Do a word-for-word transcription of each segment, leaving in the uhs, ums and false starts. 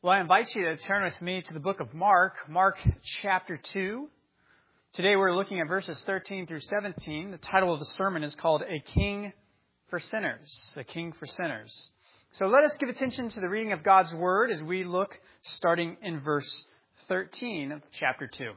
Well, I invite you to turn with me to the book of Mark, Mark chapter two. Today we're looking at verses thirteen through seventeen. The title of the sermon is called A King for Sinners. A King for Sinners. So let us give attention to the reading of God's Word as we look starting in verse thirteen of chapter two.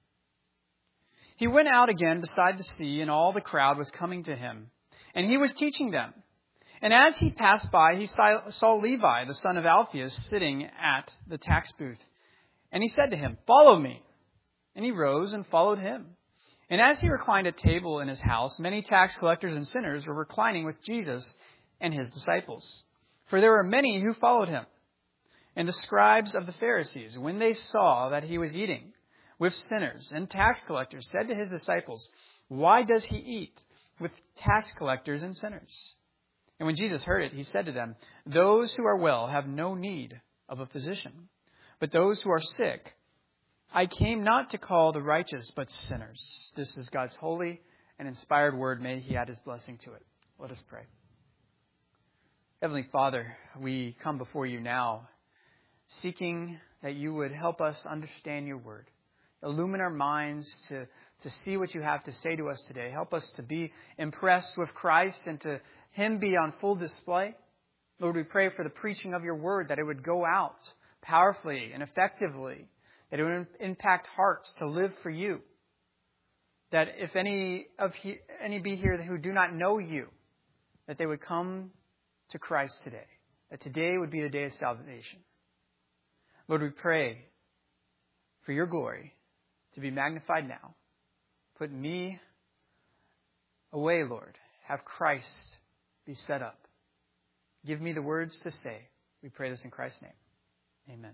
He went out again beside the sea, and all the crowd was coming to him, and he was teaching them. And as he passed by, he saw Levi, the son of Alphaeus, sitting at the tax booth. And he said to him, "Follow me." And he rose and followed him. And as he reclined at table in his house, many tax collectors and sinners were reclining with Jesus and his disciples. For there were many who followed him. And the scribes of the Pharisees, when they saw that he was eating with sinners and tax collectors, said to his disciples, "Why does he eat with tax collectors and sinners?" And when Jesus heard it, he said to them, "Those who are well have no need of a physician, but those who are sick. I came not to call the righteous, but sinners." This is God's holy and inspired word. May he add his blessing to it. Let us pray. Heavenly Father, we come before you now, seeking that you would help us understand your word. Illumine our minds to, to see what you have to say to us today. Help us to be impressed with Christ and to him be on full display. Lord, we pray for the preaching of your word, that it would go out powerfully and effectively, that it would impact hearts to live for you. That if any of he, any be here who do not know you, that they would come to Christ today. That today would be the day of salvation. Lord, we pray for your glory to be magnified now. Put me away, Lord. Have Christ be set up. Give me the words to say. We pray this in Christ's name. Amen.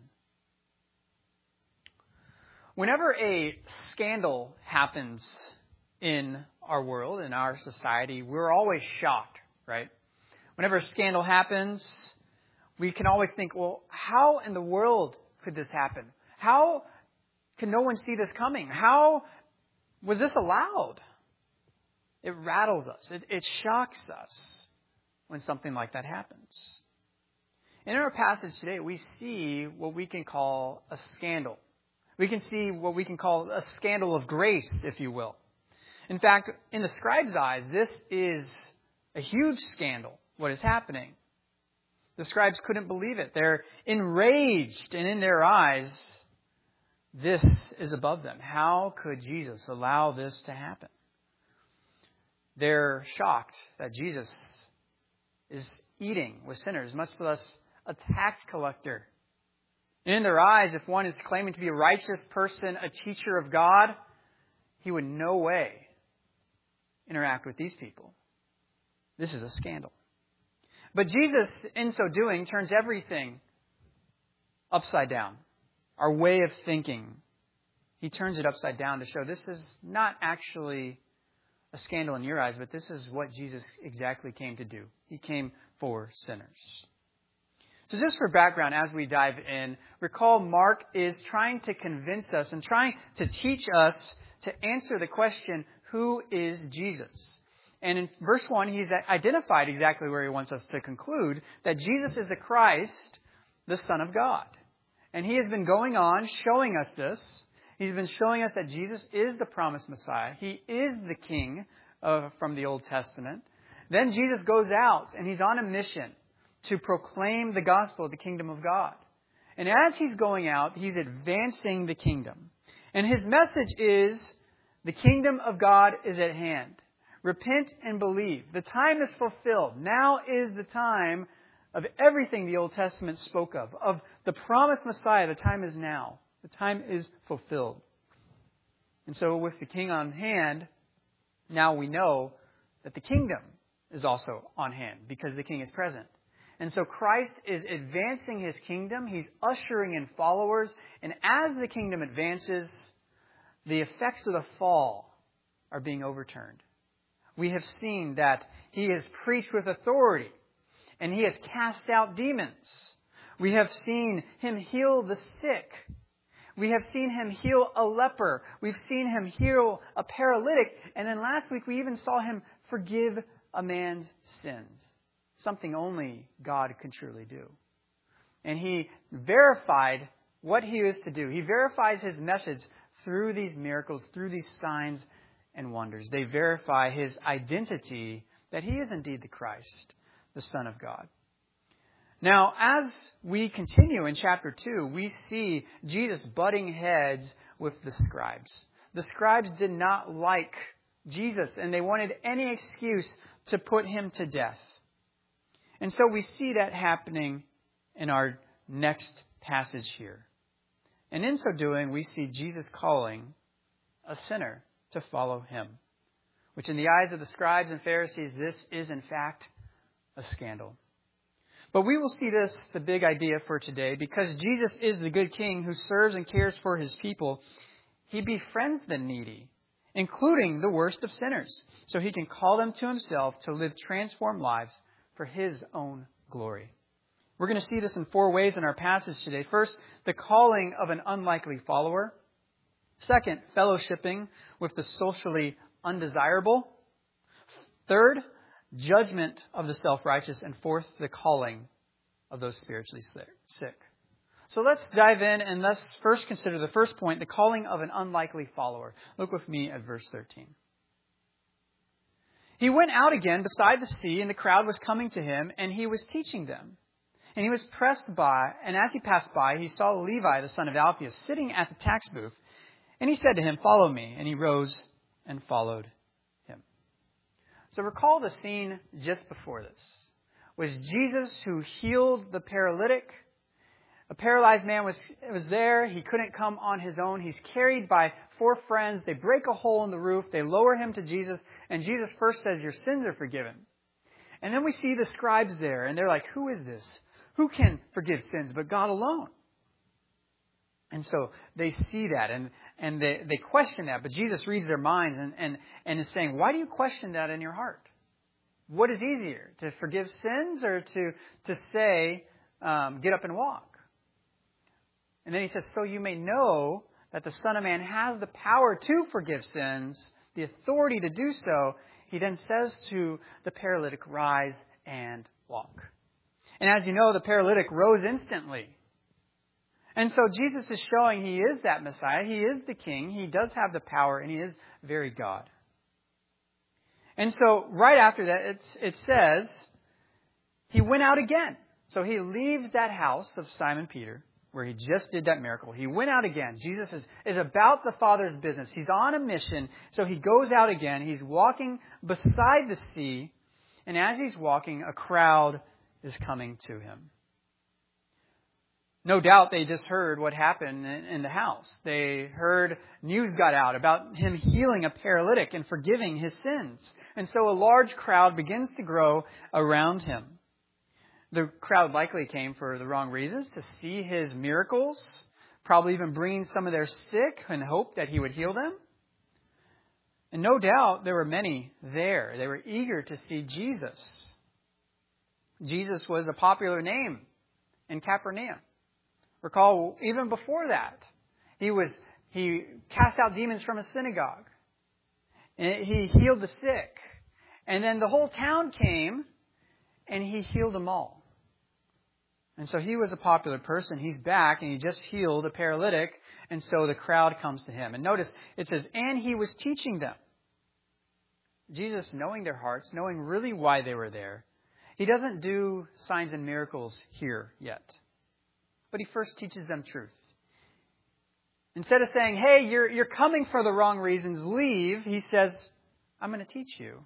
Whenever a scandal happens in our world, in our society, we're always shocked, right? Whenever a scandal happens, we can always think, well, how in the world could this happen? How could no one see this coming? How was this allowed? It rattles us. It, it shocks us when something like that happens. In our passage today, we see what we can call a scandal. We can see what we can call a scandal of grace, if you will. In fact, in the scribes' eyes, this is a huge scandal, what is happening. The scribes couldn't believe it. They're enraged, and in their eyes, this is above them. How could Jesus allow this to happen? They're shocked that Jesus is eating with sinners, much less a tax collector. And in their eyes, if one is claiming to be a righteous person, a teacher of God, he would in no way interact with these people. This is a scandal. But Jesus, in so doing, turns everything upside down. Our way of thinking. He turns it upside down to show this is not actually a scandal in your eyes, but this is what Jesus exactly came to do. He came for sinners. So just for background, as we dive in, recall Mark is trying to convince us and trying to teach us to answer the question, who is Jesus? And in verse one, he's identified exactly where he wants us to conclude, that Jesus is the Christ, the Son of God. And he has been going on showing us this. He's been showing us that Jesus is the promised Messiah. He is the King uh, from the Old Testament. Then Jesus goes out and he's on a mission to proclaim the gospel of the kingdom of God. And as he's going out, he's advancing the kingdom. And his message is, the kingdom of God is at hand. Repent and believe. The time is fulfilled. Now is the time of everything the Old Testament spoke of. Of the promised Messiah, the time is now. The time is fulfilled. And so with the king on hand, now we know that the kingdom is also on hand because the king is present. And so Christ is advancing his kingdom. He's ushering in followers. And as the kingdom advances, the effects of the fall are being overturned. We have seen that he has preached with authority and he has cast out demons. We have seen him heal the sick. We have seen him heal a leper. We've seen him heal a paralytic. And then last week we even saw him forgive a man's sins. Something only God can truly do. And he verified what he was to do. He verifies his message through these miracles, through these signs and wonders. They verify his identity that he is indeed the Christ, the Son of God. Now, as we continue in chapter two, we see Jesus butting heads with the scribes. The scribes did not like Jesus, and they wanted any excuse to put him to death. And so we see that happening in our next passage here. And in so doing, we see Jesus calling a sinner to follow him, which in the eyes of the scribes and Pharisees, this is in fact a scandal. But we will see this, the big idea for today, because Jesus is the good king who serves and cares for his people. He befriends the needy, including the worst of sinners, so he can call them to himself to live transformed lives for his own glory. We're going to see this in four ways in our passage today. First, the calling of an unlikely follower. Second, fellowshipping with the socially undesirable. Third, judgment of the self-righteous. And fourth, the calling of those spiritually sick. So let's dive in and let's first consider the first point, the calling of an unlikely follower. Look with me at verse thirteen. He went out again beside the sea, and the crowd was coming to him, and he was teaching them. And he was pressed by, and as he passed by, he saw Levi, the son of Alphaeus, sitting at the tax booth. And he said to him, "Follow me." And he rose and followed him. So recall the scene just before this. It was Jesus who healed the paralytic. A paralyzed man was, was there. He couldn't come on his own. He's carried by four friends. They break a hole in the roof. They lower him to Jesus. And Jesus first says, "Your sins are forgiven." And then we see the scribes there. And they're like, "Who is this? Who can forgive sins but God alone?" And so they see that and, and they, they question that. But Jesus reads their minds and, and, and is saying, why do you question that in your heart? What is easier, to forgive sins or to, to say, um, get up and walk? And then he says, so you may know that the Son of Man has the power to forgive sins, the authority to do so. He then says to the paralytic, rise and walk. And as you know, the paralytic rose instantly. And so Jesus is showing he is that Messiah. He is the King. He does have the power, and he is very God. And so right after that, it's, it says, he went out again. So he leaves that house of Simon Peter, where he just did that miracle. He went out again. Jesus is, is about the Father's business. He's on a mission. So he goes out again. He's walking beside the sea. And as he's walking, a crowd is coming to him. No doubt they just heard what happened in the house. They heard news got out about him healing a paralytic and forgiving his sins. And so a large crowd begins to grow around him. The crowd likely came for the wrong reasons, to see his miracles, probably even bringing some of their sick in hope that he would heal them. And no doubt there were many there. They were eager to see Jesus. Jesus was a popular name in Capernaum. Recall, even before that, he was he cast out demons from a synagogue. And he healed the sick. And then the whole town came, and he healed them all. And so he was a popular person. He's back, and he just healed a paralytic. And so the crowd comes to him. And notice, it says, and he was teaching them. Jesus, knowing their hearts, knowing really why they were there, he doesn't do signs and miracles here yet. But he first teaches them truth. Instead of saying, hey, you're, you're coming for the wrong reasons, leave, he says, I'm going to teach you.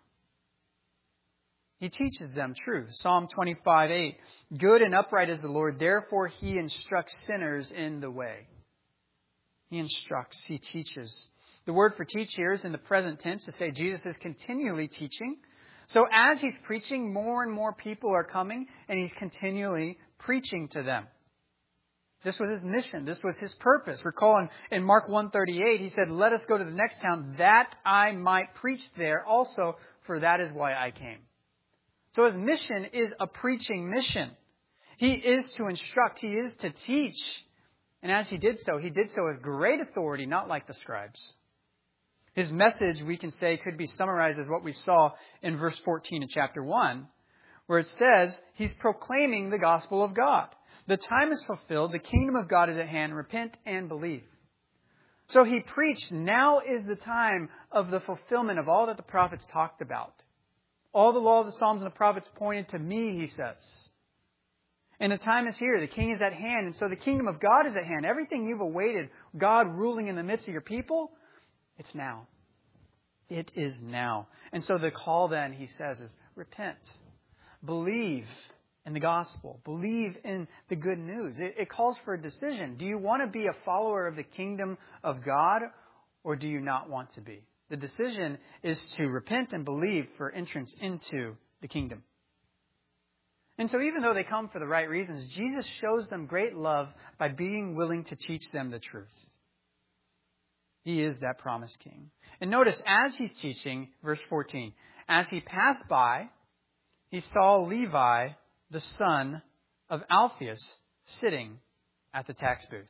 He teaches them truth. Psalm twenty-five eight, good and upright is the Lord, therefore he instructs sinners in the way. He instructs, he teaches. The word for teach here is in the present tense to say Jesus is continually teaching. So as he's preaching, more and more people are coming, and he's continually preaching to them. This was his mission. This was his purpose. Recall in, in Mark one thirty-eight, he said, let us go to the next town that I might preach there also, for that is why I came. So his mission is a preaching mission. He is to instruct. He is to teach. And as he did so, he did so with great authority, not like the scribes. His message, we can say, could be summarized as what we saw in verse fourteen of chapter one, where it says he's proclaiming the gospel of God. The time is fulfilled. The kingdom of God is at hand. Repent and believe. So he preached, now is the time of the fulfillment of all that the prophets talked about. All the law of the Psalms and the prophets pointed to me, he says. And the time is here. The king is at hand. And so the kingdom of God is at hand. Everything you've awaited, God ruling in the midst of your people, it's now. It is now. And so the call then, he says, is repent. Believe in the gospel. Believe in the good news. It, it calls for a decision. Do you want to be a follower of the kingdom of God, or do you not want to be? The decision is to repent and believe for entrance into the kingdom. And so even though they come for the right reasons, Jesus shows them great love by being willing to teach them the truth. He is that promised king. And notice, as he's teaching, verse fourteen, as he passed by, he saw Levi, the son of Alphaeus, sitting at the tax booth.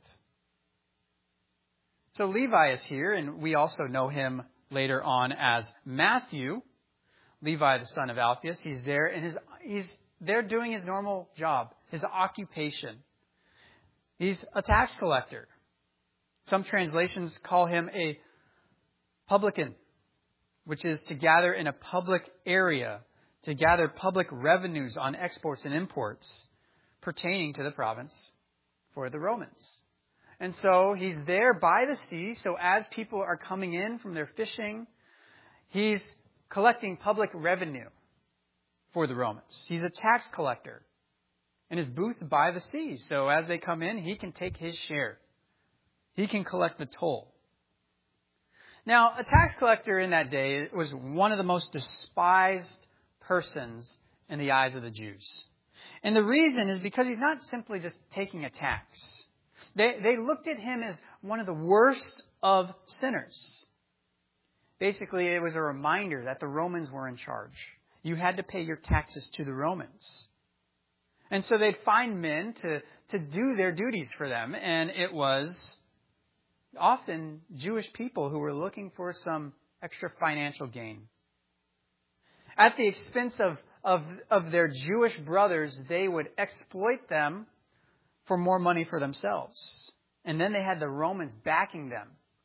So Levi is here, and we also know him later on as Matthew, Levi, the son of Alphaeus. He's there, and his, he's there doing his normal job, his occupation. He's a tax collector. Some translations call him a publican, which is to gather in a public area, to gather public revenues on exports and imports pertaining to the province for the Romans. And so he's there by the sea, so as people are coming in from their fishing, he's collecting public revenue for the Romans. He's a tax collector. And his booth by the sea, so as they come in, he can take his share. He can collect the toll. Now, a tax collector in that day was one of the most despised persons in the eyes of the Jews. And the reason is because he's not simply just taking a tax. They, they looked at him as one of the worst of sinners. Basically, it was a reminder that the Romans were in charge. You had to pay your taxes to the Romans. And so they'd find men to, to do their duties for them. And it was often Jewish people who were looking for some extra financial gain. At the expense of, of, of their Jewish brothers, they would exploit them for more money for themselves. And then they had the Romans backing them.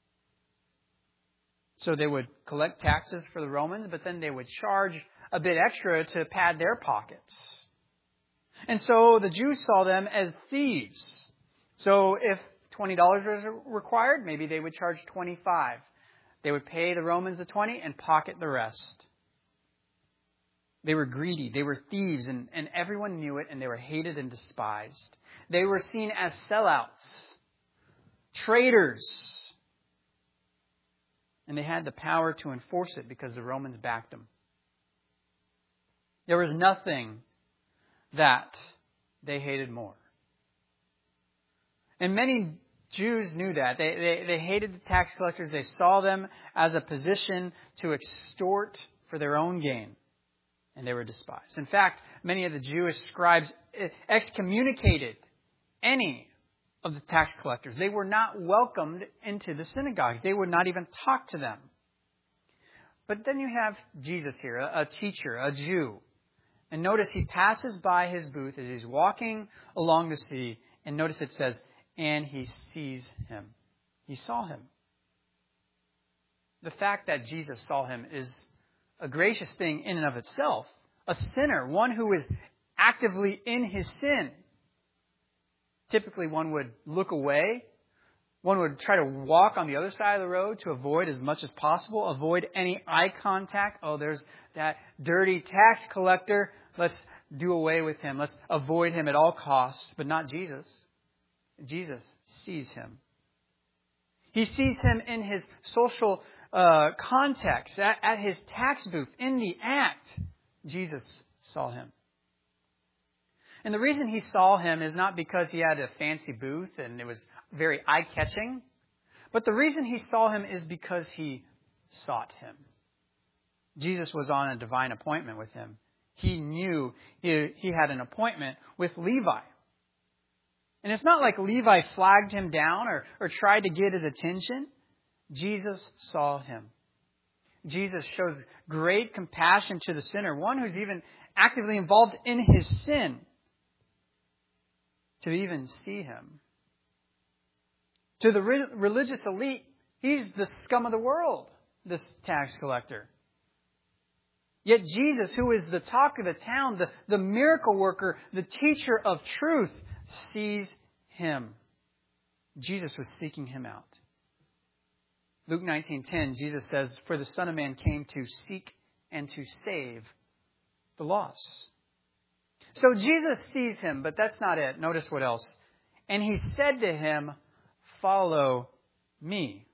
So they would collect taxes for the Romans, but then they would charge a bit extra to pad their pockets. And so the Jews saw them as thieves. So if twenty dollars was required, maybe they would charge twenty-five dollars. They would pay the Romans the twenty dollars and pocket the rest. They were greedy. They were thieves, and, and everyone knew it, and they were hated and despised. They were seen as sellouts, traitors. And they had the power to enforce it because the Romans backed them. There was nothing that they hated more. And many Jews knew that. They, they, they hated the tax collectors. They saw them as a position to extort for their own gain. And they were despised. In fact, many of the Jewish scribes excommunicated any of the tax collectors. They were not welcomed into the synagogues. They would not even talk to them. But then you have Jesus here, a, a teacher, a Jew. And notice he passes by his booth as he's walking along the sea. And notice it says, and he sees him. He saw him. The fact that Jesus saw him is a gracious thing in and of itself. A sinner, one who is actively in his sin. Typically one would look away. One would try to walk on the other side of the road to avoid as much as possible. Avoid any eye contact. Oh, there's that dirty tax collector. Let's do away with him. Let's avoid him at all costs. But not Jesus. Jesus sees him. He sees him in his social uh, context, at, at his tax booth, in the act. Jesus saw him. And the reason he saw him is not because he had a fancy booth and it was very eye-catching. But the reason he saw him is because he sought him. Jesus was on a divine appointment with him. He knew he, he had an appointment with Levi. And it's not like Levi flagged him down or, or tried to get his attention. Jesus saw him. Jesus shows great compassion to the sinner, one who's even actively involved in his sin. to even see him. To the re- religious elite, he's the scum of the world, this tax collector. Yet Jesus, who is the talk of the town, the, the miracle worker, the teacher of truth, sees him. Jesus was seeking him out. Luke nineteen ten, Jesus says, "For the Son of Man came to seek and to save the lost." So Jesus sees him, but that's not it. Notice what else. "And he said to him, 'Follow me.'"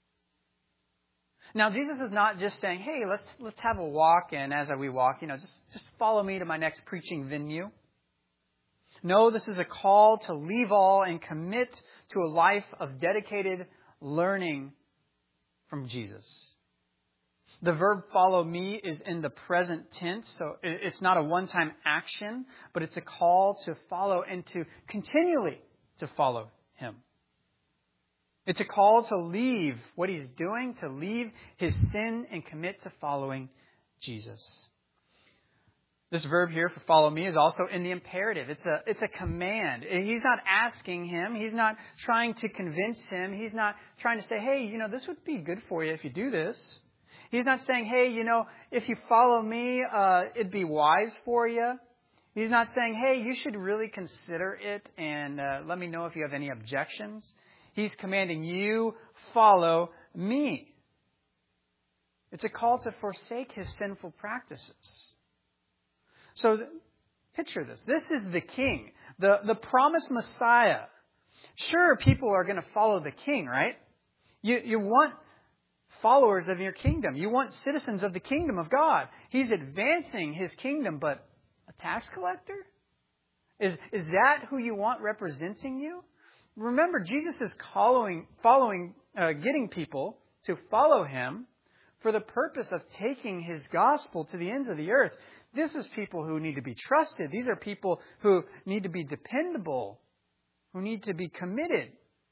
Now, Jesus is not just saying, "Hey, let's let's have a walk, and as we walk, you know, just, just follow me to my next preaching venue." No, this is a call to leave all and commit to a life of dedicated learning from Jesus. The verb "follow me" is in the present tense, so it's not a one-time action, but it's a call to follow and to continually to follow him. It's a call to leave what he's doing, to leave his sin and commit to following Jesus. This verb here for "follow me" is also in the imperative. It's a, it's a command. He's not asking him. He's not trying to convince him. He's not trying to say, "Hey, you know, this would be good for you if you do this." He's not saying, "Hey, you know, if you follow me, uh, it'd be wise for you." He's not saying, "Hey, you should really consider it and uh, let me know if you have any objections." He's commanding you, follow me. It's a call to forsake his sinful practices. So picture this. This is the king, the, the promised Messiah. Sure, people are going to follow the king, right? You, you want followers of your kingdom. You want citizens of the kingdom of God. He's advancing his kingdom, but a tax collector? Is, is that who you want representing you? Remember, Jesus is following, following, uh, getting people to follow him for the purpose of taking his gospel to the ends of the earth. This is people who need to be trusted. These are people who need to be dependable, who need to be committed.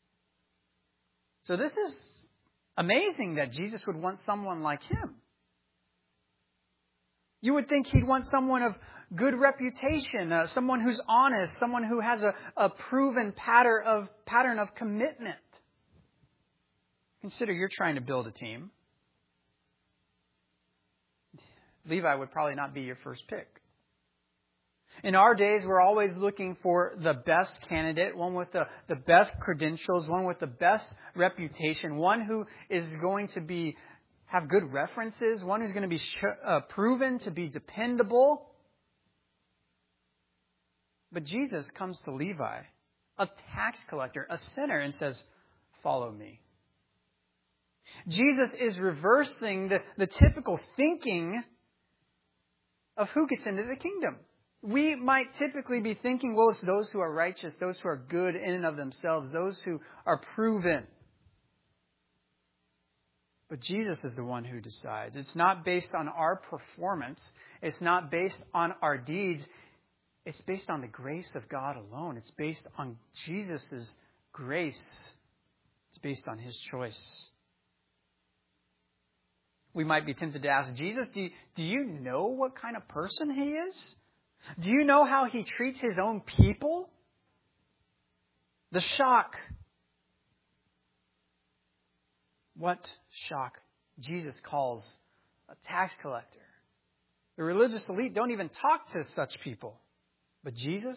So this is amazing that Jesus would want someone like him. You would think he'd want someone of good reputation, uh, someone who's honest, someone who has a, a proven pattern of, pattern of commitment. Consider you're trying to build a team. Levi would probably not be your first pick. In our days, we're always looking for the best candidate, one with the, the best credentials, one with the best reputation, one who is going to be have good references, one who's going to be sh- uh, proven to be dependable. But Jesus comes to Levi, a tax collector, a sinner, and says, "Follow me." Jesus is reversing the, the typical thinking of who gets into the kingdom. We might typically be thinking, well, it's those who are righteous, those who are good in and of themselves, those who are proven. But Jesus is the one who decides. It's not based on our performance. It's not based on our deeds. It's based on the grace of God alone. It's based on Jesus' grace. It's based on his choice. We might be tempted to ask Jesus, do you, do you know what kind of person he is? Do you know how he treats his own people? The shock. What shock? Jesus calls a tax collector. The religious elite don't even talk to such people. But Jesus?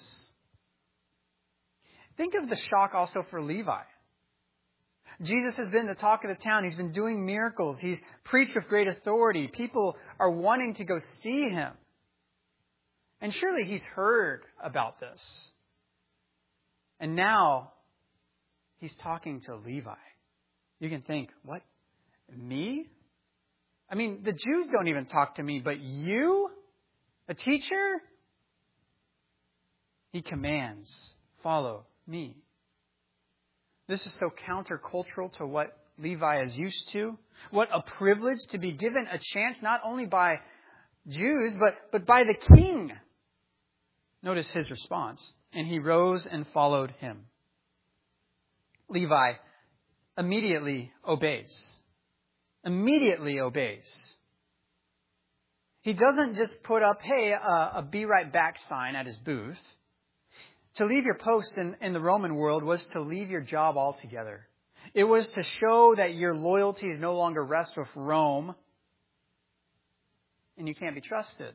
Think of the shock also for Levi. Jesus has been the talk of the town. He's been doing miracles. He's preached with great authority. People are wanting to go see him. And surely he's heard about this. And now he's talking to Levi. You can think, what? Me? I mean, the Jews don't even talk to me, but you? A teacher? He commands, follow me. This is so countercultural to what Levi is used to. What a privilege to be given a chance not only by Jews, but, but by the king. Notice his response. And he rose and followed him. Levi immediately obeys. Immediately obeys. He doesn't just put up, hey, uh, a be right back sign at his booth. To leave your post in, in the Roman world was to leave your job altogether. It was to show that your loyalty is no longer rests with Rome and you can't be trusted.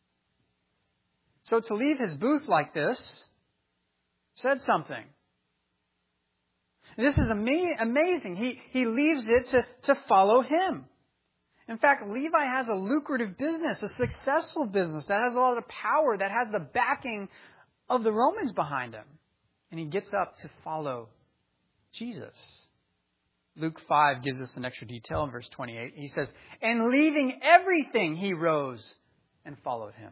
So to leave his booth like this said something. This is ama- amazing. He, he leaves it to, to follow him. In fact, Levi has a lucrative business, a successful business that has a lot of power, that has the backing of the Romans behind him. And he gets up to follow Jesus. Luke five gives us an extra detail in verse twenty-eight. He says, and leaving everything, he rose and followed him.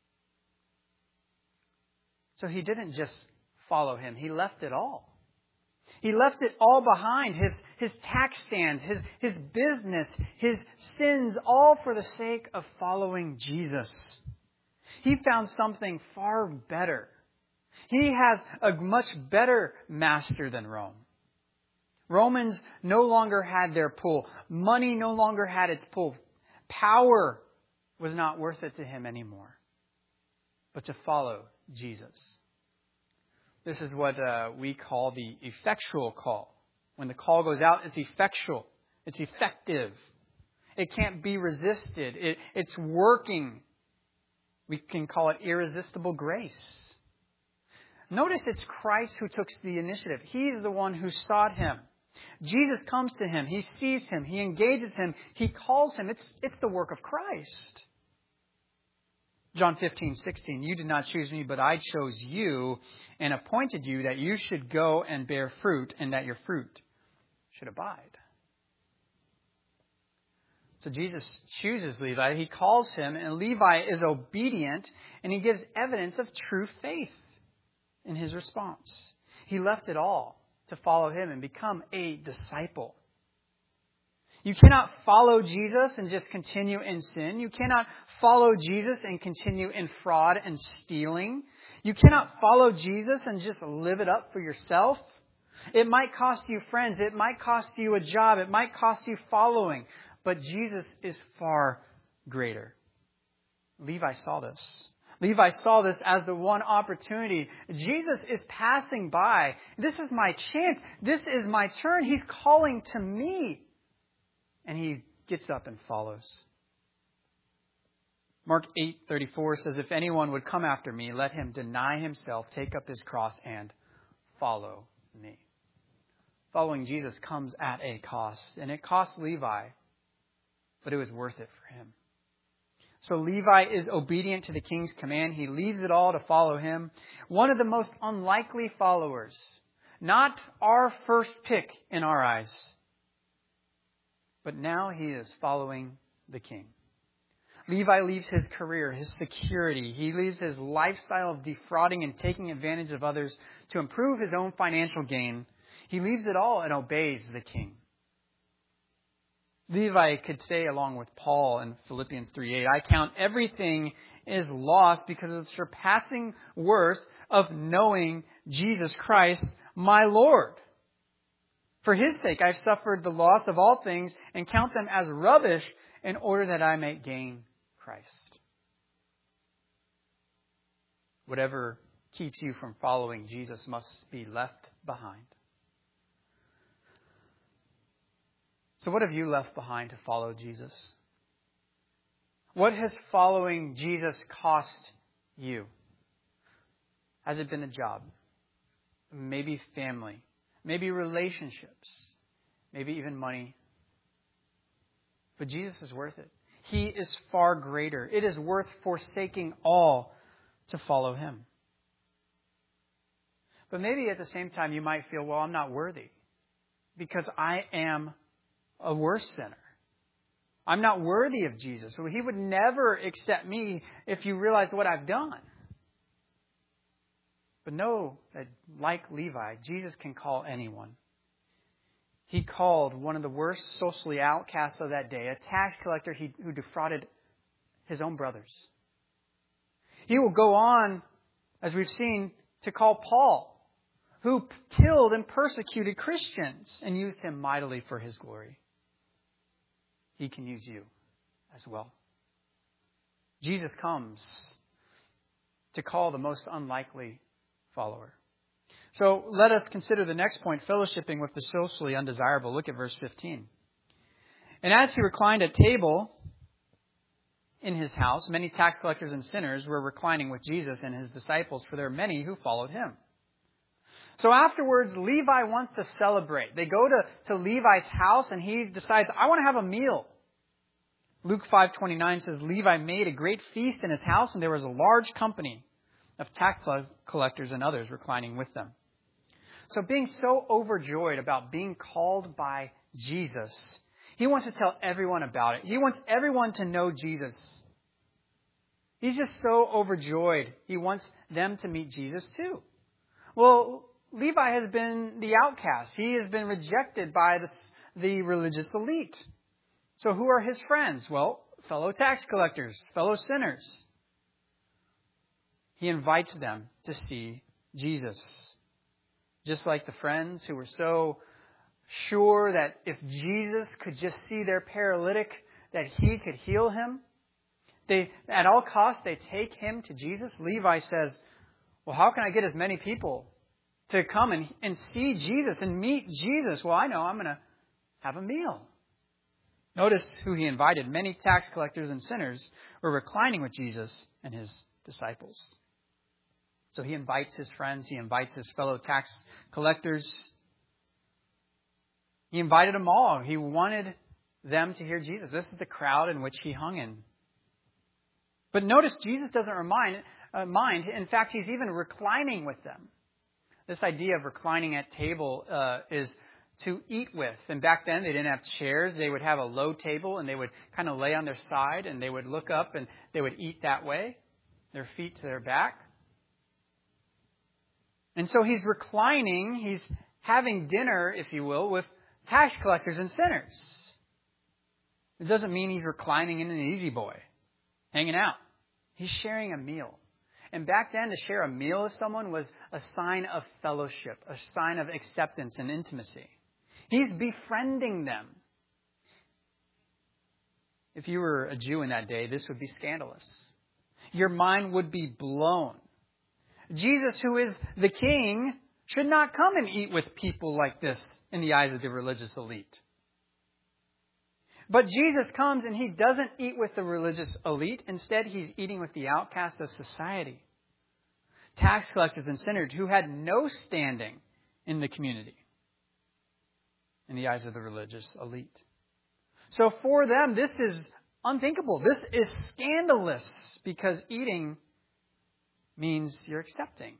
So he didn't just follow him. He left it all. He left it all behind. His, his tax stands, his, his business, his sins, all for the sake of following Jesus. He found something far better. He has a much better master than Rome. Romans no longer had their pull. Money no longer had its pull. Power was not worth it to him anymore. But to follow Jesus. This is what uh, we call the effectual call. When the call goes out, it's effectual. It's effective. It can't be resisted. It, it's working. We can call it irresistible grace. Notice it's Christ who took the initiative. He's the one who sought him. Jesus comes to him. He sees him. He engages him. He calls him. It's, it's the work of Christ. John fifteen, sixteen, you did not choose me, but I chose you and appointed you that you should go and bear fruit and that your fruit should abide. So Jesus chooses Levi. He calls him, and Levi is obedient, and he gives evidence of true faith in his response. He left it all to follow him and become a disciple. You cannot follow Jesus and just continue in sin. You cannot follow Jesus and continue in fraud and stealing. You cannot follow Jesus and just live it up for yourself. It might cost you friends. It might cost you a job. It might cost you following. But Jesus is far greater. Levi saw this. Levi saw this as the one opportunity. Jesus is passing by. This is my chance. This is my turn. He's calling to me. And he gets up and follows. Mark eight thirty-four says, if anyone would come after me, let him deny himself, take up his cross, and follow me. Following Jesus comes at a cost. And it cost Levi, but it was worth it for him. So Levi is obedient to the king's command. He leaves it all to follow him. One of the most unlikely followers. Not our first pick in our eyes. But now he is following the king. Levi leaves his career, his security. He leaves his lifestyle of defrauding and taking advantage of others to improve his own financial gain. He leaves it all and obeys the king. Levi could say, along with Paul in Philippians three eight, I count everything is lost because of the surpassing worth of knowing Jesus Christ, my Lord. For his sake, I've suffered the loss of all things and count them as rubbish in order that I may gain Christ. Whatever keeps you from following Jesus must be left behind. So what have you left behind to follow Jesus? What has following Jesus cost you? Has it been a job? Maybe family? Maybe relationships, maybe even money. But Jesus is worth it. He is far greater. It is worth forsaking all to follow him. But maybe at the same time you might feel, well, I'm not worthy because I am a worse sinner. I'm not worthy of Jesus. So he would never accept me if you realize what I've done. But know that, like Levi, Jesus can call anyone. He called one of the worst socially outcasts of that day, a tax collector who defrauded his own brothers. He will go on, as we've seen, to call Paul, who killed and persecuted Christians and used him mightily for his glory. He can use you as well. Jesus comes to call the most unlikely follower. So let us consider the next point, fellowshipping with the socially undesirable. Look at verse fifteen. And as he reclined at table in his house, many tax collectors and sinners were reclining with Jesus and his disciples, for there were many who followed him. So afterwards, Levi wants to celebrate. They go to, to Levi's house and he decides, I want to have a meal. Luke five twenty-nine says, Levi made a great feast in his house, and there was a large company of tax collectors and others reclining with them. So being so overjoyed about being called by Jesus, he wants to tell everyone about it. He wants everyone to know Jesus. He's just so overjoyed. He wants them to meet Jesus too. Well, Levi has been the outcast. He has been rejected by the, the religious elite. So who are his friends? Well, fellow tax collectors, fellow sinners. He invites them to see Jesus. Just like the friends who were so sure that if Jesus could just see their paralytic, that he could heal him. They, at all costs, they take him to Jesus. Levi says, well, how can I get as many people to come and, and see Jesus and meet Jesus? Well, I know I'm going to have a meal. Notice who he invited. Many tax collectors and sinners were reclining with Jesus and his disciples. So he invites his friends. He invites his fellow tax collectors. He invited them all. He wanted them to hear Jesus. This is the crowd in which he hung in. But notice Jesus doesn't remind, uh, mind. In fact, he's even reclining with them. This idea of reclining at table uh, is to eat with. And back then, they didn't have chairs. They would have a low table, and they would kind of lay on their side, and they would look up, and they would eat that way, their feet to their back. And so he's reclining, he's having dinner, if you will, with tax collectors and sinners. It doesn't mean he's reclining in an easy boy, hanging out. He's sharing a meal. And back then, to share a meal with someone was a sign of fellowship, a sign of acceptance and intimacy. He's befriending them. If you were a Jew in that day, this would be scandalous. Your mind would be blown. Jesus, who is the king, should not come and eat with people like this in the eyes of the religious elite. But Jesus comes and he doesn't eat with the religious elite. Instead, he's eating with the outcasts of society. Tax collectors and sinners who had no standing in the community in the eyes of the religious elite. So for them, this is unthinkable. This is scandalous because eating means you're accepting.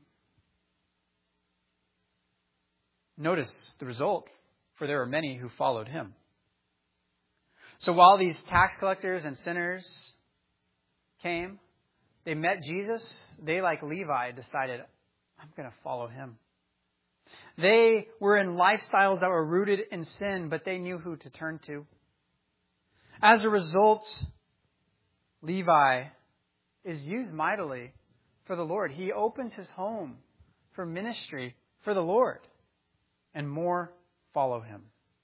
Notice the result, for there were many who followed him. So while these tax collectors and sinners came, they met Jesus, they, like Levi, decided, I'm going to follow him. They were in lifestyles that were rooted in sin, but they knew who to turn to. As a result, Levi is used mightily for the Lord. He opens his home for ministry for the Lord, and more follow him.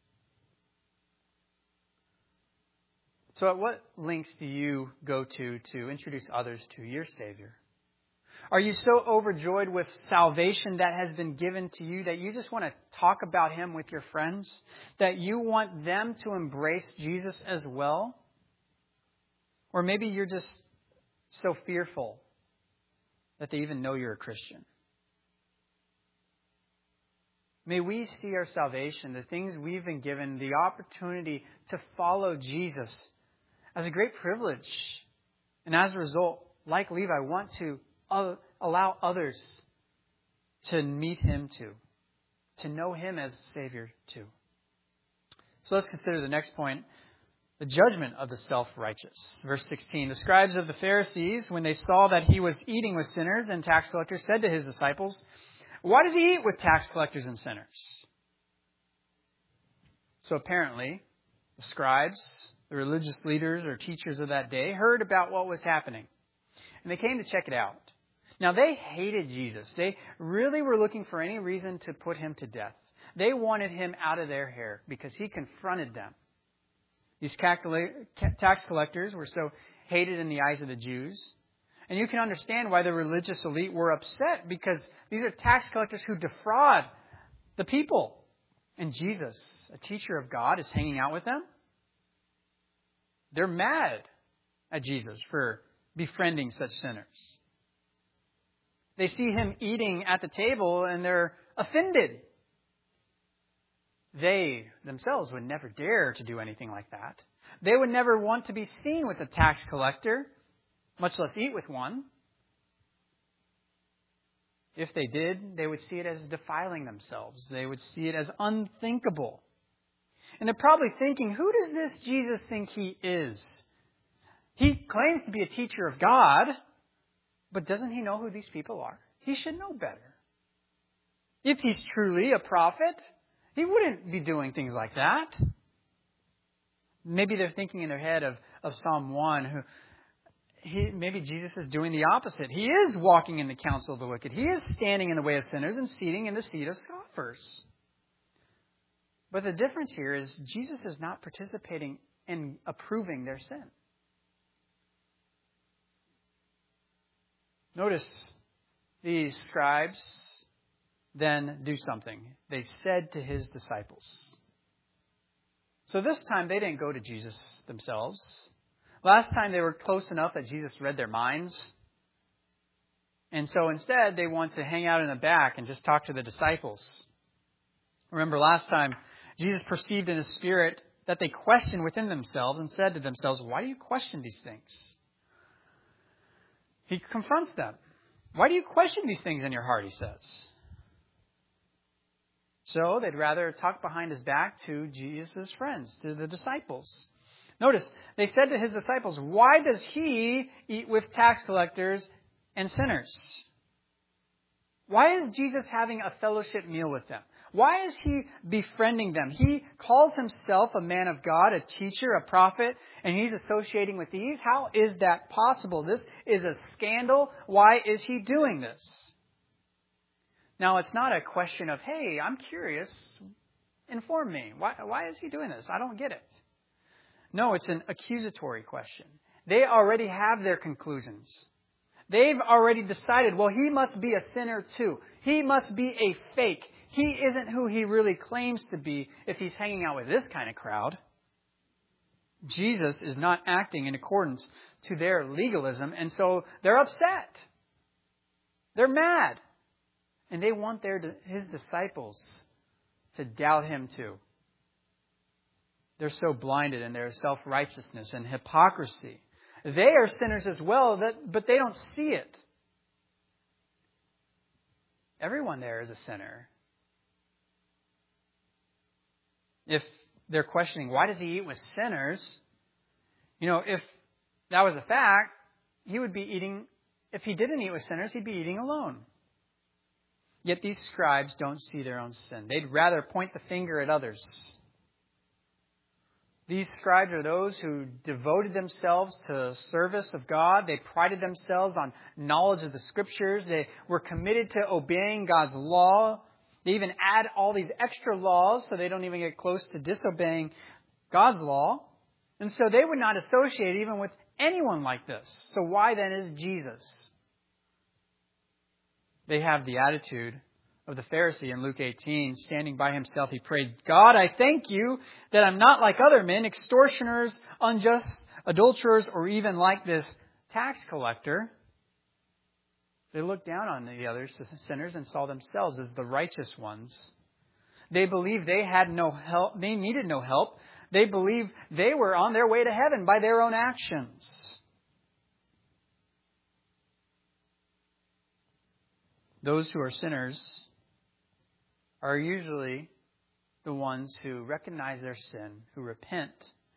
So at what lengths do you go to to introduce others to your Savior? Are you so overjoyed with salvation that has been given to you that you just want to talk about him with your friends? That you want them to embrace Jesus as well? Or maybe you're just so fearful that they even know you're a Christian. May we see our salvation, the things we've been given, the opportunity to follow Jesus as a great privilege. And as a result, like Levi, want to allow others to meet him too, to know him as Savior too. So let's consider the next point, the judgment of the self-righteous. Verse sixteen, the scribes of the Pharisees, when they saw that he was eating with sinners and tax collectors, said to his disciples, why does he eat with tax collectors and sinners? So apparently, the scribes, the religious leaders or teachers of that day, heard about what was happening. And they came to check it out. Now, they hated Jesus. They really were looking for any reason to put him to death. They wanted him out of their hair because he confronted them. These tax collectors were so hated in the eyes of the Jews. And you can understand why the religious elite were upset, because these are tax collectors who defraud the people. And Jesus, a teacher of God, is hanging out with them. They're mad at Jesus for befriending such sinners. They see him eating at the table and they're offended. They themselves would never dare to do anything like that. They would never want to be seen with a tax collector, much less eat with one. If they did, they would see it as defiling themselves. They would see it as unthinkable. And they're probably thinking, who does this Jesus think he is? He claims to be a teacher of God, but doesn't he know who these people are? He should know better. If he's truly a prophet, he wouldn't be doing things like that. Maybe they're thinking in their head of, of Psalm one, who he, maybe Jesus is doing the opposite. He is walking in the counsel of the wicked. He is standing in the way of sinners and seating in the seat of scoffers. But the difference here is Jesus is not participating in approving their sin. Notice these scribes then do something. They said to his disciples. So this time they didn't go to Jesus themselves. Last time they were close enough that Jesus read their minds. And so instead they want to hang out in the back and just talk to the disciples. Remember last time Jesus perceived in his spirit that they questioned within themselves and said to themselves, why do you question these things? He confronts them. Why do you question these things in your heart, he says. So they'd rather talk behind his back to Jesus' friends, to the disciples. Notice, they said to his disciples, why does he eat with tax collectors and sinners? Why is Jesus having a fellowship meal with them? Why is he befriending them? He calls himself a man of God, a teacher, a prophet, and he's associating with these. How is that possible? This is a scandal. Why is he doing this? Now, it's not a question of, hey, I'm curious. Inform me. Why, why is he doing this? I don't get it. No, it's an accusatory question. They already have their conclusions. They've already decided, well, he must be a sinner too. He must be a fake. He isn't who he really claims to be if he's hanging out with this kind of crowd. Jesus is not acting in accordance to their legalism, and so they're upset. They're mad. And they want their his disciples to doubt him too. They're so blinded in their self-righteousness and hypocrisy. They are sinners as well, that, but they don't see it. Everyone there is a sinner. If they're questioning, why does he eat with sinners? You know, if that was a fact, he would be eating, if he didn't eat with sinners, he'd be eating alone. Yet these scribes don't see their own sin. They'd rather point the finger at others. These scribes are those who devoted themselves to service of God. They prided themselves on knowledge of the Scriptures. They were committed to obeying God's law. They even add all these extra laws so they don't even get close to disobeying God's law. And so they would not associate even with anyone like this. So why then is Jesus? They have the attitude of the Pharisee in Luke eighteen. Standing by himself, he prayed, God, I thank you that I'm not like other men, extortioners, unjust, adulterers, or even like this tax collector. They looked down on the other sinners and saw themselves as the righteous ones. They believed they had no help. They needed no help. They believed they were on their way to heaven by their own actions. Those who are sinners are usually the ones who recognize their sin, who repent.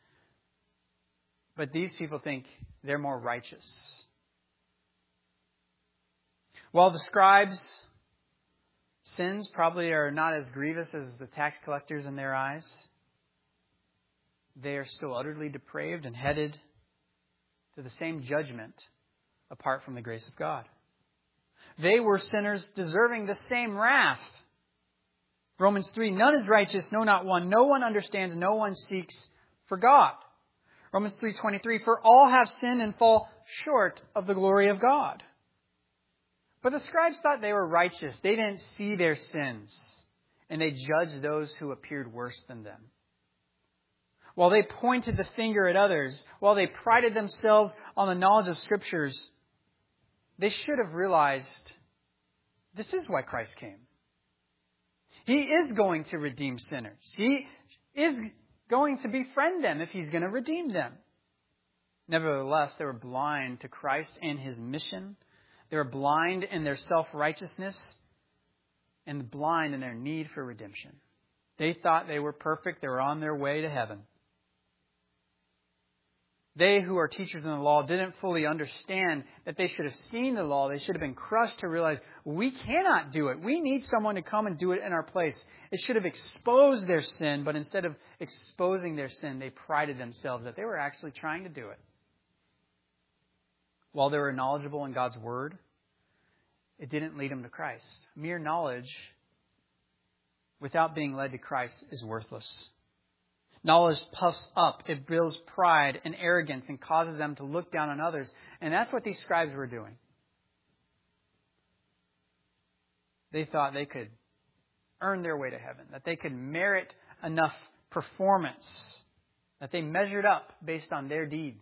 But these people think they're more righteous. While the scribes' sins probably are not as grievous as the tax collectors in their eyes, they are still utterly depraved and headed to the same judgment apart from the grace of God. They were sinners deserving the same wrath. Romans three, none is righteous, no, not one. No one understands, no one seeks for God. Romans three twenty-three, for all have sinned and fall short of the glory of God. But the scribes thought they were righteous. They didn't see their sins, and they judged those who appeared worse than them. While they pointed the finger at others, while they prided themselves on the knowledge of Scriptures, they should have realized this is why Christ came. He is going to redeem sinners. He is going to befriend them if He's going to redeem them. Nevertheless, they were blind to Christ and His mission. They were blind in their self-righteousness and blind in their need for redemption. They thought they were perfect. They were on their way to heaven. They who are teachers in the law didn't fully understand that they should have seen the law. They should have been crushed to realize we cannot do it. We need someone to come and do it in our place. It should have exposed their sin, but instead of exposing their sin, they prided themselves that they were actually trying to do it. While they were knowledgeable in God's Word, it didn't lead them to Christ. Mere knowledge without being led to Christ is worthless. Knowledge puffs up. It builds pride and arrogance and causes them to look down on others. And that's what these scribes were doing. They thought they could earn their way to heaven, that they could merit enough performance, that they measured up based on their deeds.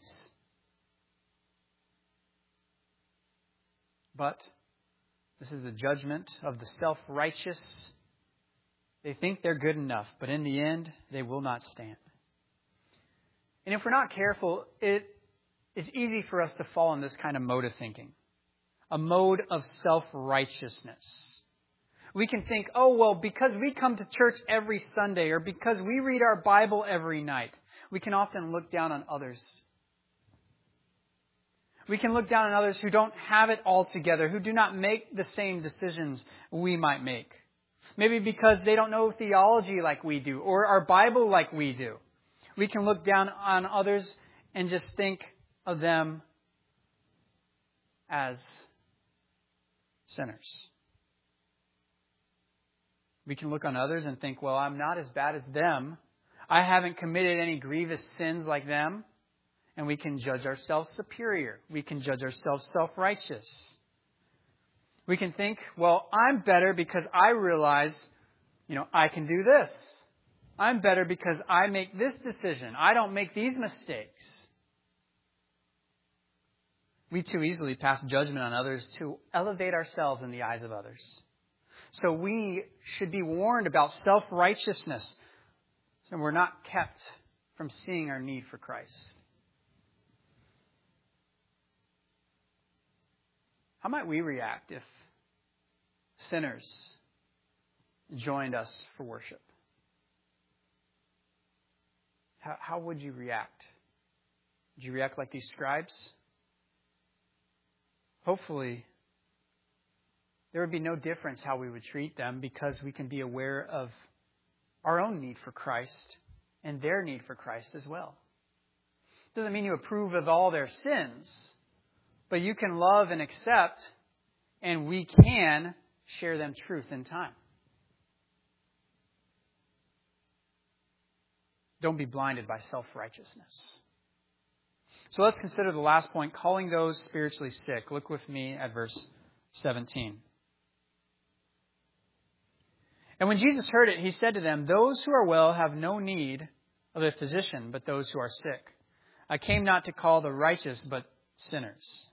But this is the judgment of the self-righteous. They think they're good enough, but in the end, they will not stand. And if we're not careful, it is easy for us to fall in this kind of mode of thinking. A mode of self-righteousness. We can think, oh, well, because we come to church every Sunday or because we read our Bible every night, we can often look down on others. We can look down on others who don't have it all together, who do not make the same decisions we might make. Maybe because they don't know theology like we do, or our Bible like we do. We can look down on others and just think of them as sinners. We can look on others and think, well, I'm not as bad as them. I haven't committed any grievous sins like them. And we can judge ourselves superior. We can judge ourselves self-righteous. We can think, well, I'm better because I realize, you know, I can do this. I'm better because I make this decision. I don't make these mistakes. We too easily pass judgment on others to elevate ourselves in the eyes of others. So we should be warned about self-righteousness so we're not kept from seeing our need for Christ. How might we react if sinners joined us for worship? How, how would you react? Would you react like these scribes? Hopefully, there would be no difference how we would treat them because we can be aware of our own need for Christ and their need for Christ as well. It doesn't mean you approve of all their sins, but you can love and accept, and we can share them truth in time. Don't be blinded by self-righteousness. So let's consider the last point, calling those spiritually sick. Look with me at verse seventeen. And when Jesus heard it, He said to them, those who are well have no need of a physician, but those who are sick. I came not to call the righteous, but sinners.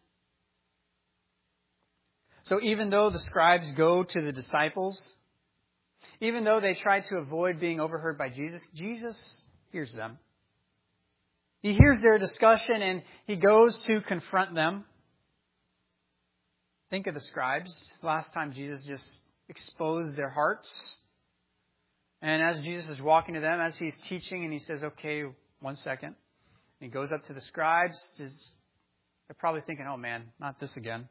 So even though the scribes go to the disciples, even though they try to avoid being overheard by Jesus, Jesus hears them. He hears their discussion and He goes to confront them. Think of the scribes. Last time Jesus just exposed their hearts. And as Jesus is walking to them, as He's teaching, and He says, okay, one second. And He goes up to the scribes. Just, they're probably thinking, oh man, not this again.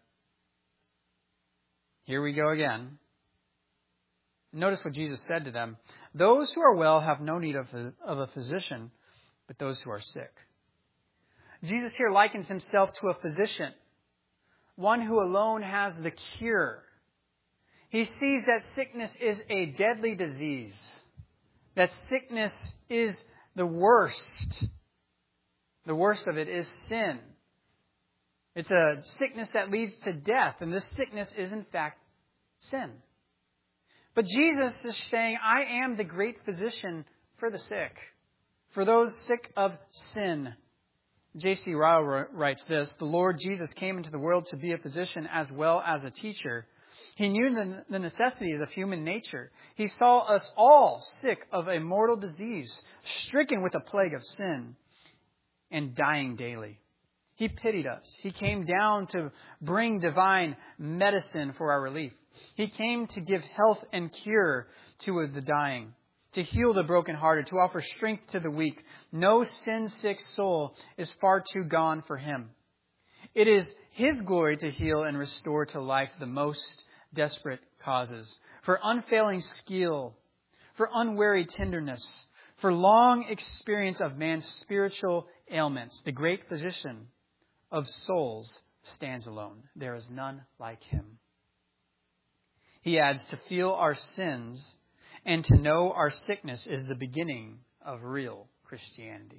Here we go again. Notice what Jesus said to them. Those who are well have no need of a, of a physician, but those who are sick. Jesus here likens Himself to a physician, one who alone has the cure. He sees that sickness is a deadly disease, that sickness is the worst. The worst of it is sin. It's a sickness that leads to death, and this sickness is in fact sin. But Jesus is saying, I am the great physician for the sick, for those sick of sin. J C Ryle writes this, the Lord Jesus came into the world to be a physician as well as a teacher. He knew the, the necessities of human nature. He saw us all sick of a mortal disease, stricken with a plague of sin, and dying daily. He pitied us. He came down to bring divine medicine for our relief. He came to give health and cure to the dying, to heal the brokenhearted, to offer strength to the weak. No sin-sick soul is far too gone for Him. It is His glory to heal and restore to life the most desperate causes, for unfailing skill, for unwearied tenderness, for long experience of man's spiritual ailments. The great physician of souls stands alone. There is none like Him. He adds, to feel our sins and to know our sickness is the beginning of real Christianity.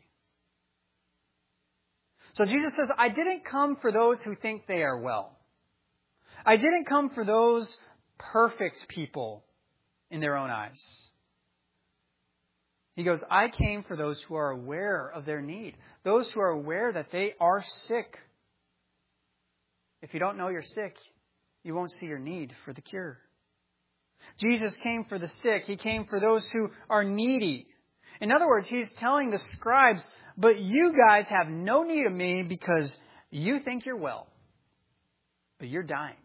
So Jesus says, I didn't come for those who think they are well. I didn't come for those perfect people in their own eyes. He goes, I came for those who are aware of their need. Those who are aware that they are sick. If you don't know you're sick, you won't see your need for the cure. Jesus came for the sick. He came for those who are needy. In other words, He's telling the scribes, but you guys have no need of me because you think you're well, but you're dying.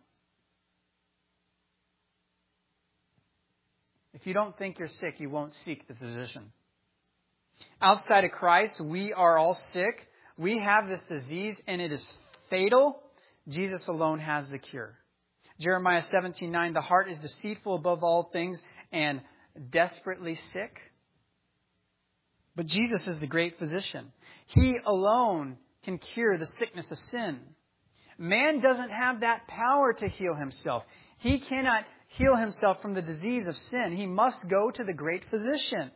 If you don't think you're sick, you won't seek the physician. Outside of Christ, we are all sick. We have this disease and it is fatal. Jesus alone has the cure. Jeremiah seventeen nine, the heart is deceitful above all things and desperately sick. But Jesus is the great physician. He alone can cure the sickness of sin. Man doesn't have that power to heal himself. He cannot heal himself from the disease of sin. He must go to the great physician.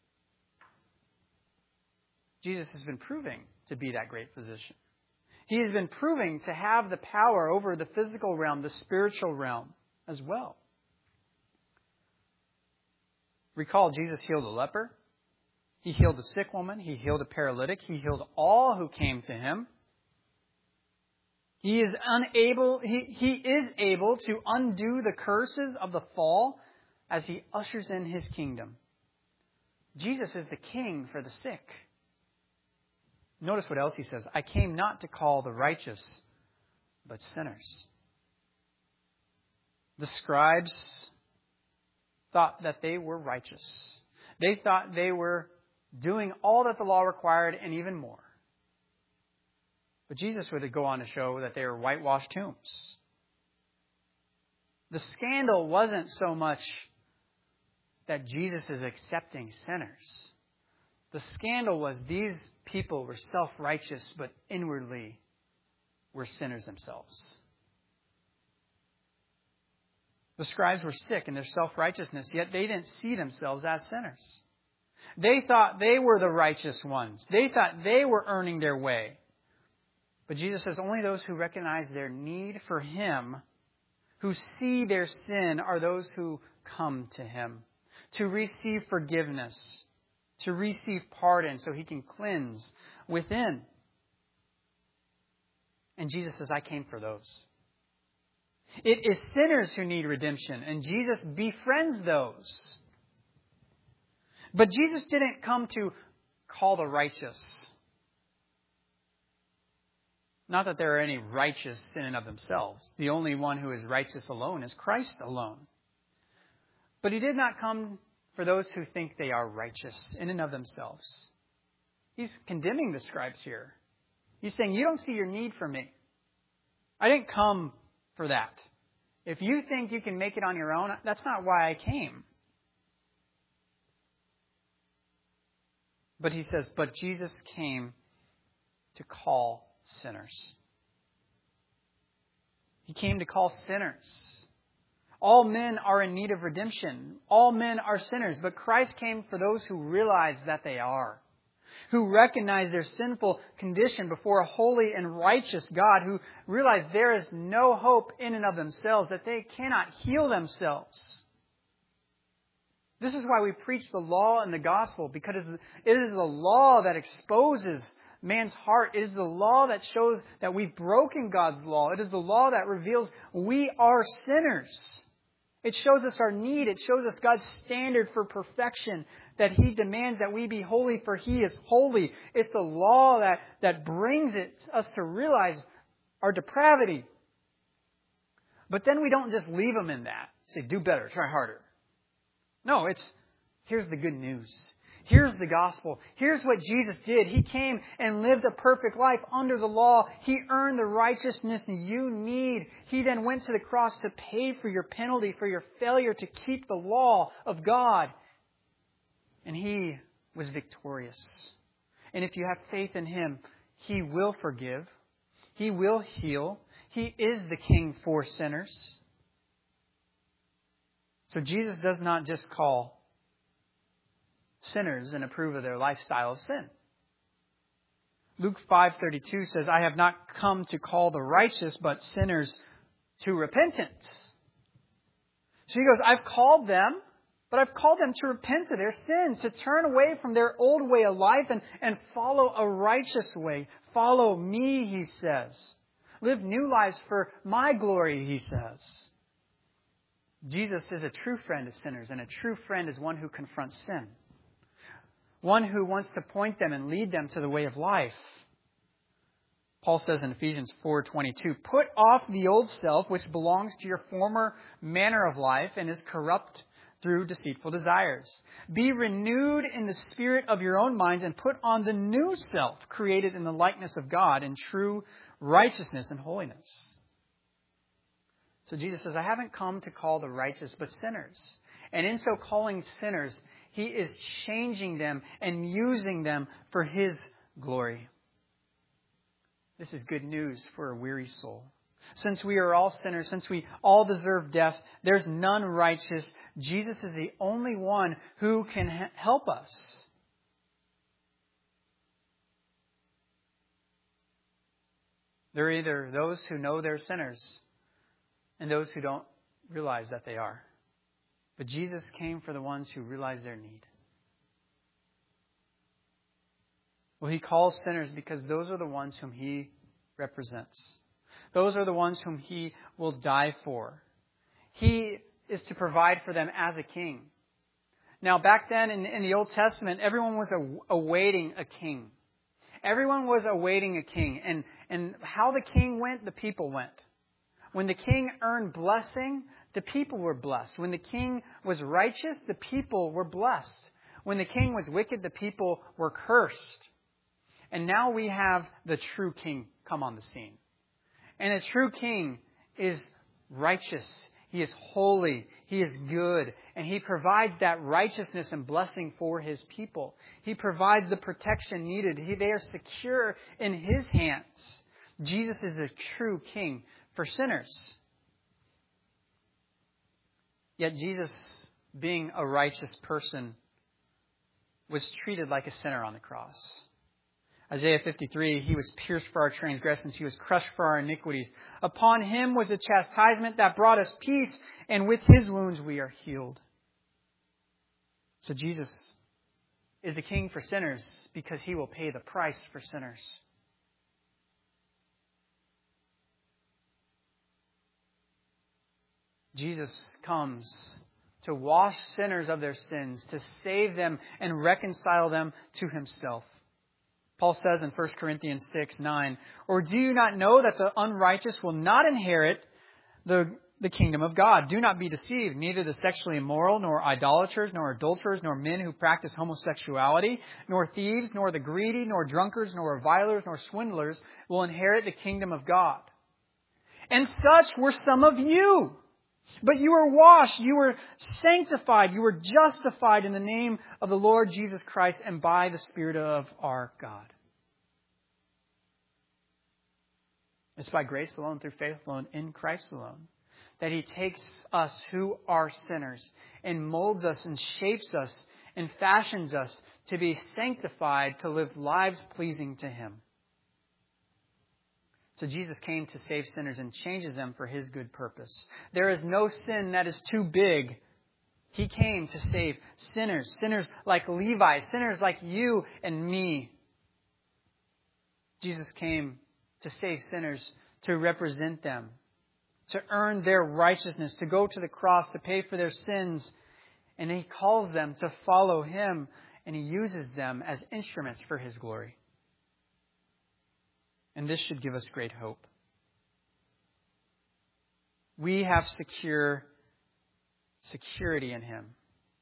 Jesus has been proving to be that great physician. He has been proving to have the power over the physical realm, the spiritual realm as well. Recall, Jesus healed a leper. He healed a sick woman. He healed a paralytic. He healed all who came to Him. He is unable, he, he is able to undo the curses of the fall as He ushers in His kingdom. Jesus is the King for the sick. Notice what else He says. I came not to call the righteous, but sinners. The scribes thought that they were righteous. They thought they were doing all that the law required and even more. But Jesus would go on to show that they were whitewashed tombs. The scandal wasn't so much that Jesus is accepting sinners. The scandal was these people were self-righteous, but inwardly were sinners themselves. The scribes were sick in their self-righteousness, yet they didn't see themselves as sinners. They thought they were the righteous ones. They thought they were earning their way. But Jesus says only those who recognize their need for Him, who see their sin, are those who come to Him to receive forgiveness, to receive pardon so He can cleanse within. And Jesus says, I came for those. It is sinners who need redemption, and Jesus befriends those. But Jesus didn't come to call the righteous. Not that there are any righteous in and of themselves. The only one who is righteous alone is Christ alone. But He did not come for those who think they are righteous in and of themselves. He's condemning the scribes here. He's saying, you don't see your need for me. I didn't come for that. If you think you can make it on your own, that's not why I came. But He says, but Jesus came to call sinners. He came to call sinners. All men are in need of redemption. All men are sinners. But Christ came for those who realize that they are. who recognize their sinful condition before a holy and righteous God, who realize there is no hope in and of themselves, that they cannot heal themselves. This is why we preach the law and the gospel, because it is the law that exposes man's heart. It is the law that shows that we've broken God's law. It is the law that reveals we are sinners. It shows us our need. It shows us God's standard for perfection, that He demands that we be holy, for He is holy. It's the law that, that brings it, us to realize our depravity. But then we don't just leave them in that. Say, do better, try harder. No, it's, here's the good news. Here's the gospel. Here's what Jesus did. He came and lived a perfect life under the law. He earned the righteousness you need. He then went to the cross to pay for your penalty, for your failure to keep the law of God. And He was victorious. And if you have faith in Him, He will forgive. He will heal. He is the King for sinners. So Jesus does not just call sinners and approve of their lifestyle of sin. Luke five thirty-two says, I have not come to call the righteous, but sinners to repentance. So He goes, I've called them, but I've called them to repent of their sins, to turn away from their old way of life and, and follow a righteous way. Follow me, He says. Live new lives for my glory, He says. Jesus is a true friend of sinners, and a true friend is one who confronts sin. One who wants to point them and lead them to the way of life. Paul says in Ephesians four twenty-two, put off the old self which belongs to your former manner of life and is corrupt through deceitful desires. Be renewed in the spirit of your own minds and put on the new self created in the likeness of God in true righteousness and holiness. So Jesus says, I haven't come to call the righteous, but sinners. And in so calling sinners, He is changing them and using them for His glory. This is good news for a weary soul. Since we are all sinners, since we all deserve death, there's none righteous. Jesus is the only one who can help us. There are either those who know they're sinners and those who don't realize that they are. But Jesus came for the ones who realize their need. Well, He calls sinners because those are the ones whom He represents. Those are the ones whom He will die for. He is to provide for them as a king. Now, back then in, in the Old Testament, everyone was a, awaiting a king. Everyone was awaiting a king. And, and how the king went, the people went. When the king earned blessing, the people were blessed. When the king was righteous, the people were blessed. When the king was wicked, the people were cursed. And now we have the true king come on the scene. And a true king is righteous. He is holy. He is good. And He provides that righteousness and blessing for His people. He provides the protection needed. He, they are secure in His hands. Jesus is a true king for sinners. Yet Jesus, being a righteous person, was treated like a sinner on the cross. Isaiah fifty-three, He was pierced for our transgressions. He was crushed for our iniquities. Upon Him was a chastisement that brought us peace, and with His wounds we are healed. So Jesus is the king for sinners because He will pay the price for sinners. Jesus comes to wash sinners of their sins, to save them and reconcile them to Himself. Paul says in First Corinthians six nine, or do you not know that the unrighteous will not inherit the, the kingdom of God? Do not be deceived. Neither the sexually immoral, nor idolaters, nor adulterers, nor men who practice homosexuality, nor thieves, nor the greedy, nor drunkards, nor revilers, nor swindlers will inherit the kingdom of God. And such were some of you. But you were washed, you were sanctified, you were justified in the name of the Lord Jesus Christ and by the Spirit of our God. It's by grace alone, through faith alone, in Christ alone, that He takes us who are sinners and molds us and shapes us and fashions us to be sanctified, to live lives pleasing to Him. So Jesus came to save sinners and changes them for His good purpose. There is no sin that is too big. He came to save sinners, sinners like Levi, sinners like you and me. Jesus came to save sinners, to represent them, to earn their righteousness, to go to the cross, to pay for their sins. And He calls them to follow Him, and He uses them as instruments for His glory. And this should give us great hope. We have secure security in Him.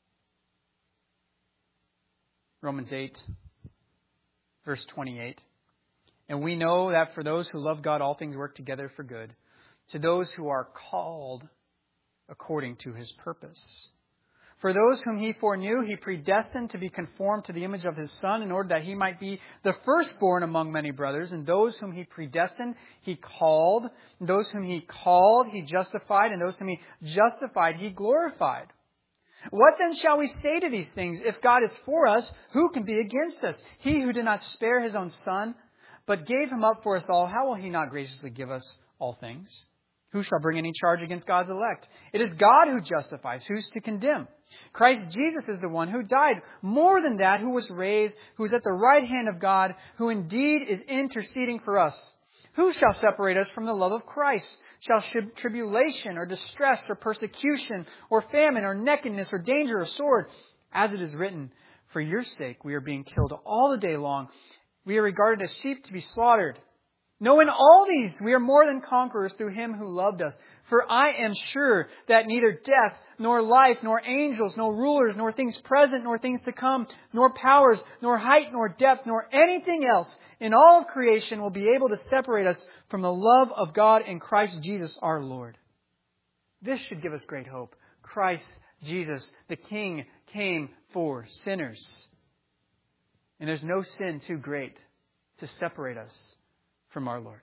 Romans eight, verse twenty-eight. And we know that for those who love God, all things work together for good, to those who are called according to His purpose. For those whom He foreknew, He predestined to be conformed to the image of His Son, in order that He might be the firstborn among many brothers. And those whom He predestined, He called. And those whom He called, He justified. And those whom He justified, He glorified. What then shall we say to these things? If God is for us, who can be against us? He who did not spare His own Son, but gave Him up for us all, how will He not graciously give us all things? Who shall bring any charge against God's elect? It is God who justifies. Who's to condemn? Christ Jesus is the one who died. More than that, who was raised, who is at the right hand of God, who indeed is interceding for us. Who shall separate us from the love of Christ? Shall tribulation or distress or persecution or famine or nakedness or danger or sword? As it is written, for your sake we are being killed all the day long. We are regarded as sheep to be slaughtered. No, in all these we are more than conquerors through Him who loved us. For I am sure that neither death, nor life, nor angels, nor rulers, nor things present, nor things to come, nor powers, nor height, nor depth, nor anything else in all of creation will be able to separate us from the love of God in Christ Jesus our Lord. This should give us great hope. Christ Jesus, the King, came for sinners. And there's no sin too great to separate us from our Lord.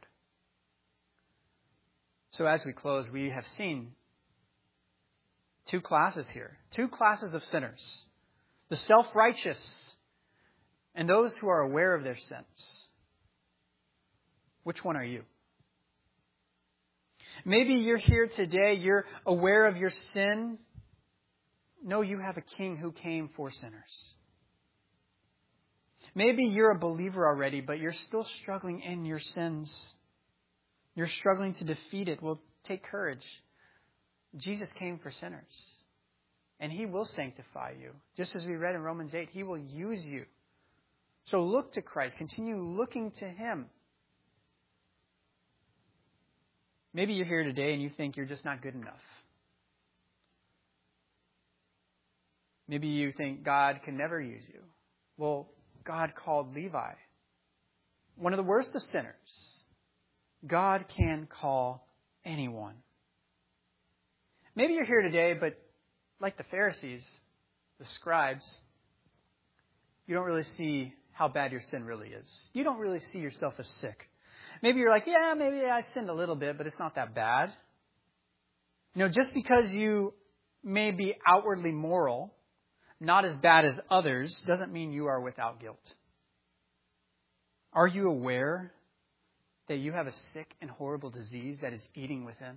So as we close, we have seen two classes here. Two classes of sinners. The self-righteous and those who are aware of their sins. Which one are you? Maybe you're here today, you're aware of your sin. No, you have a King who came for sinners. Maybe you're a believer already, but you're still struggling in your sins. You're struggling to defeat it. Well, take courage. Jesus came for sinners. And He will sanctify you. Just as we read in Romans eight, He will use you. So look to Christ. Continue looking to Him. Maybe you're here today and you think you're just not good enough. Maybe you think God can never use you. Well, God called Levi, one of the worst of sinners. God can call anyone. Maybe you're here today, but like the Pharisees, the scribes, you don't really see how bad your sin really is. You don't really see yourself as sick. Maybe you're like, yeah, maybe I sinned a little bit, but it's not that bad. You know, just because you may be outwardly moral, not as bad as others, doesn't mean you are without guilt. Are you aware that you have a sick and horrible disease that is eating within?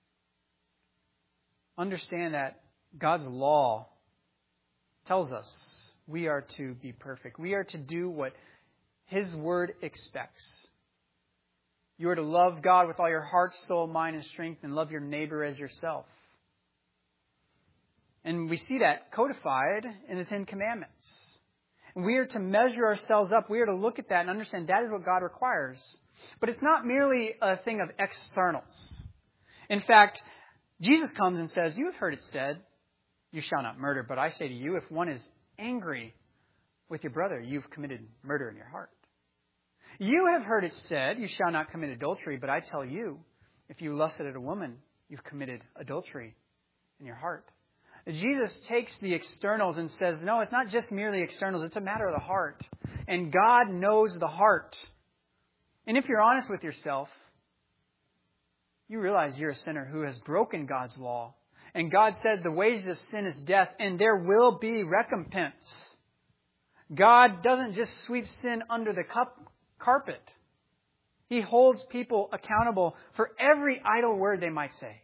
Understand that God's law tells us we are to be perfect. We are to do what His Word expects. You are to love God with all your heart, soul, mind, and strength, and love your neighbor as yourself. And we see that codified in the Ten Commandments. And we are to measure ourselves up. We are to look at that and understand that is what God requires. But it's not merely a thing of externals. In fact, Jesus comes and says, you have heard it said, you shall not murder. But I say to you, if one is angry with your brother, you've committed murder in your heart. You have heard it said, you shall not commit adultery. But I tell you, if you lusted at a woman, you've committed adultery in your heart. Jesus takes the externals and says, no, it's not just merely externals. It's a matter of the heart. And God knows the heart. And if you're honest with yourself, you realize you're a sinner who has broken God's law. And God says the wages of sin is death, and there will be recompense. God doesn't just sweep sin under the cup, carpet. He holds people accountable for every idle word they might say.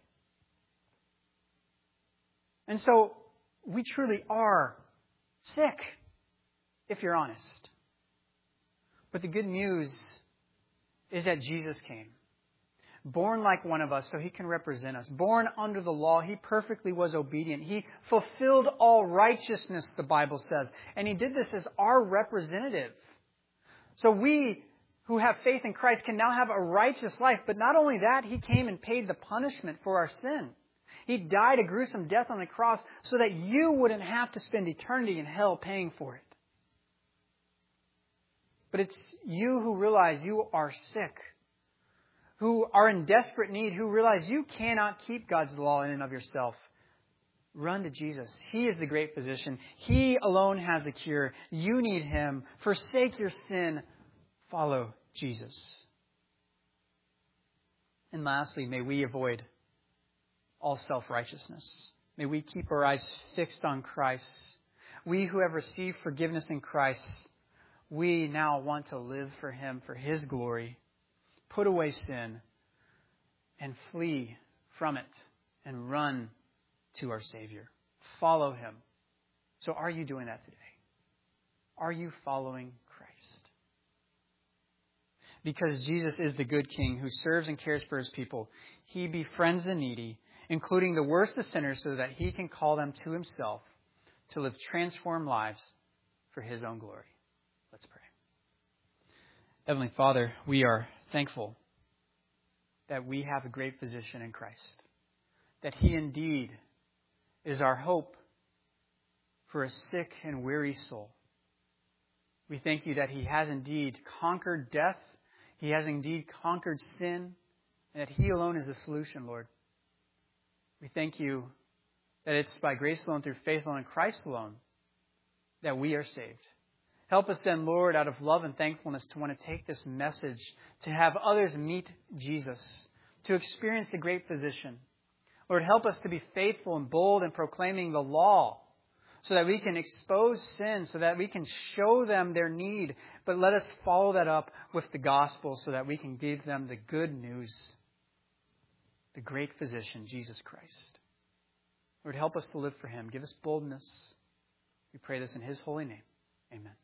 And so we truly are sick, if you're honest. But the good news is that Jesus came. Born like one of us so He can represent us. Born under the law, He perfectly was obedient. He fulfilled all righteousness, the Bible says. And He did this as our representative. So we who have faith in Christ can now have a righteous life. But not only that, He came and paid the punishment for our sin. He died a gruesome death on the cross so that you wouldn't have to spend eternity in hell paying for it. But it's you who realize you are sick, who are in desperate need, who realize you cannot keep God's law in and of yourself. Run to Jesus. He is the great physician. He alone has the cure. You need Him. Forsake your sin. Follow Jesus. And lastly, may we avoid all self-righteousness. May we keep our eyes fixed on Christ. We who have received forgiveness in Christ, we now want to live for Him, for His glory. Put away sin and flee from it and run to our Savior. Follow Him. So are you doing that today? Are you following Christ? Because Jesus is the good King who serves and cares for His people. He befriends the needy, including the worst of sinners, so that He can call them to Himself to live transformed lives for His own glory. Let's pray. Heavenly Father, we are thankful that we have a great physician in Christ, that He indeed is our hope for a sick and weary soul. We thank You that He has indeed conquered death, He has indeed conquered sin, and that He alone is the solution, Lord. We thank You that it's by grace alone, through faith alone, in Christ alone, that we are saved. Help us then, Lord, out of love and thankfulness, to want to take this message, to have others meet Jesus, to experience the great physician. Lord, help us to be faithful and bold in proclaiming the law, so that we can expose sin, so that we can show them their need. But let us follow that up with the gospel, so that we can give them the good news, the great physician, Jesus Christ. Lord, help us to live for Him. Give us boldness. We pray this in His holy name. Amen.